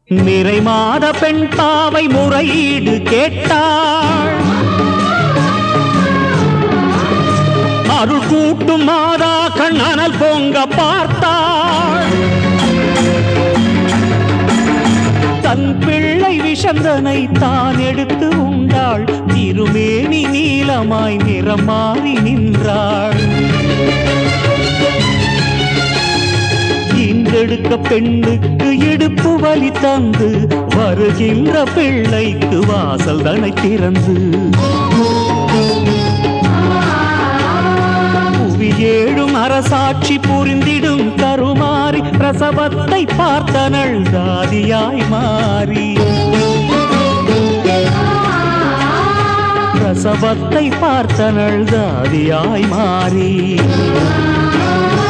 நிறை மாத பெண் பாவை முறையீடு கேட்டாள். அருள் கூட்டும் மாதா கண்ணனல் பொங்க பார்த்தாள். தன் பிள்ளை விஷந்தனை தான் எடுத்து உண்டாள். திருமேனி நீலமாய் நிறம் மாறி நின்றாள். இன்றெடுக்க பெண்ணுக்கு இடுப்பு வலி தந்து வருகின்ற பிள்ளைக்கு வாசல் தனை திறந்து புவியேழும் அரசாட்சி புரிந்திடும் கருமாறி பிரசவத்தை பார்த்தனள் தாதியாய் மாறி. பிரசவத்தை பார்த்தனள் தாதியாய் மாறி.